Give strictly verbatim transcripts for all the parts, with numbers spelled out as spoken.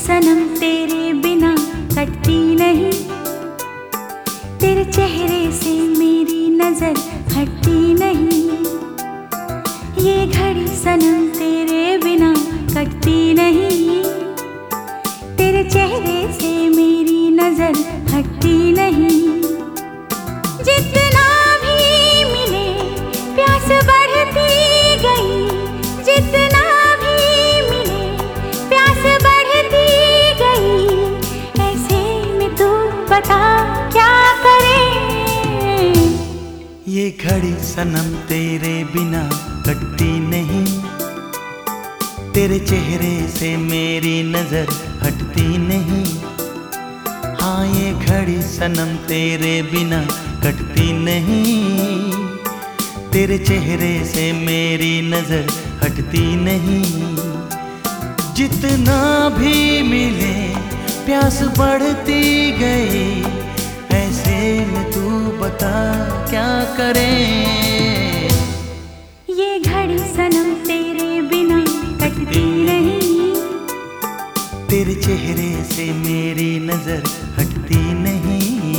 सनम तेरे बिना कटती नहीं, तेरे चेहरे से मेरी नजर हटती नहीं। ये घड़ी सनम तेरे बिना कटती नहीं, तेरे चेहरे से मेरी नजर हटती नहीं। जितना भी मिले प्यास बढ़ती गई, जितना भी मिले प्यास बढ़ती गई। ऐसे में तू बता क्या करे। ये घड़ी सनम तेरे बिना कटती नहीं, तेरे चेहरे से मेरी नजर हटती नहीं। हाँ ये घड़ी सनम तेरे बिना कटती नहीं, तेरे चेहरे से मेरी नजर हटती नहीं। जितना भी मिले प्यास बढ़ती गई, ऐसे में तू बता क्या करे। ये घड़ी सनम तेरे बिना कटती नहीं, तेरे चेहरे से मेरी नजर हटती नहीं।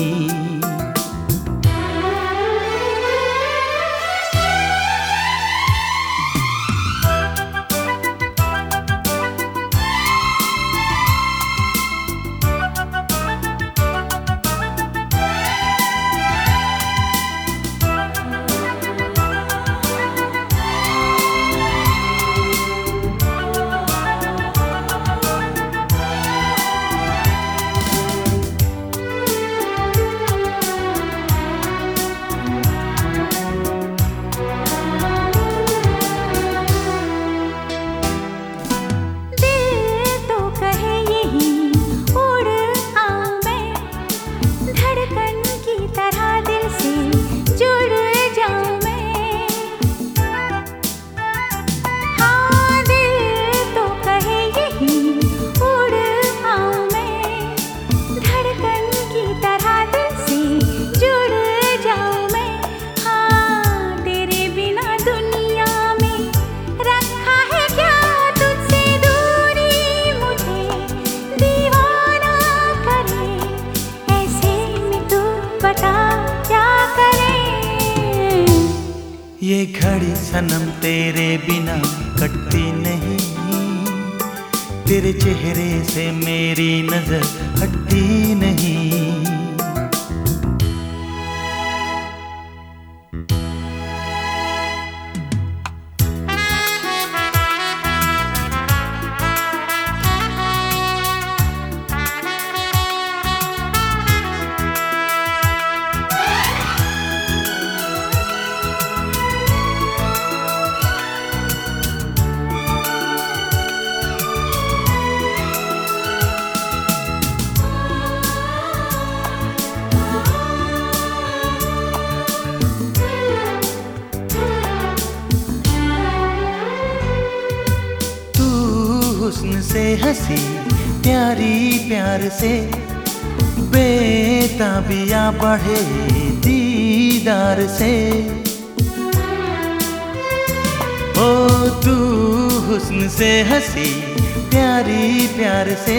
ये घड़ी सनम तेरे बिना कटती नहीं, तेरे चेहरे से मेरी नजर हटती नहीं। हुस्न से हंसी प्यारी प्यार से, बेताबिया बढ़े दीदार से। ओ तू हुस्न से हंसी प्यारी प्यार से,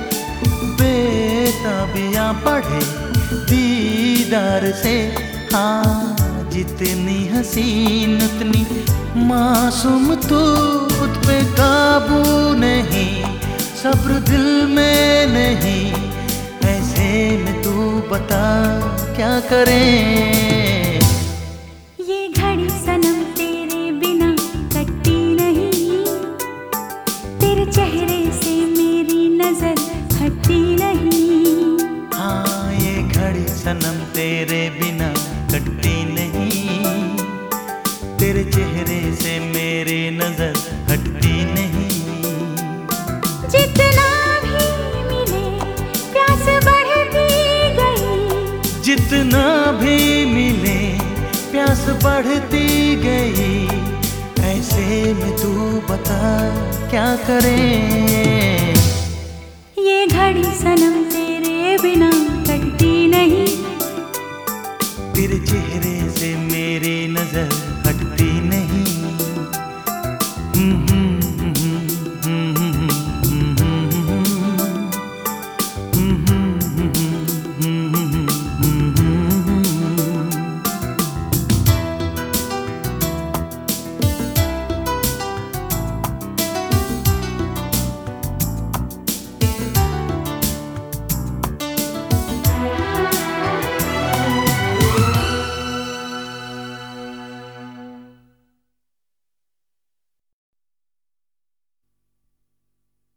बेताबिया बढ़े दीदार से। हाँ जितनी हसीन उतनी मासूम तू, खुद पे काबू नहीं, सब्र दिल में नहीं। ऐसे में तू बता क्या करें। ये घड़ी सनम तेरे बिना कटती नहीं, तेरे चेहरे से मेरी नजर हटती नहीं। हाँ ये घड़ी सनम तेरे बिना कटती नहीं, तेरे चेहरे से मेरी नजर हटती नहीं। जितना भी मिले प्यास बढ़ती गई, जितना भी मिले प्यास बढ़ती गई। ऐसे में तू बता क्या करें। ये घड़ी सनम तेरे बिना कटती नहीं, तेरे चेहरे से मेरी नजर